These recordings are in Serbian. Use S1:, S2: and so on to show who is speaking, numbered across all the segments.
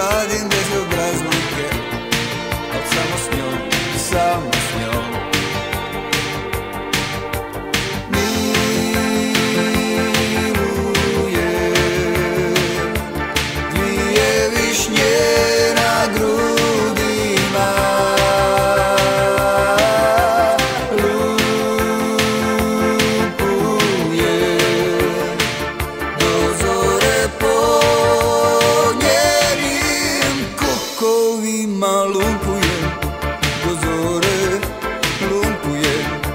S1: radim bez obrazluke, al samo s njom, samo s njom. Miluje dvije višnje na grudima, lupuje do zore po njenim kukovima, lupuje do zore, lupuje.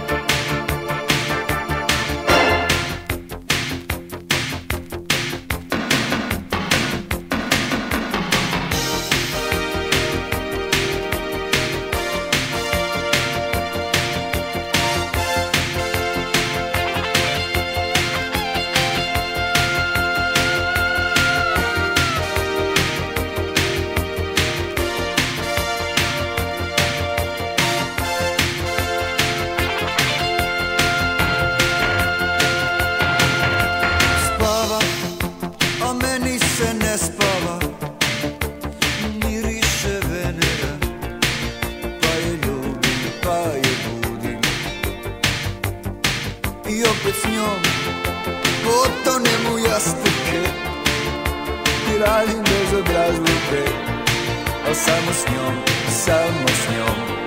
S1: Spava, a meni se ne spava, miriše Venera, pa je ljubim, pa je budim. I opet s njom potonem u jastuke i radim bez obrazluke, al samo s njom, samo s njom.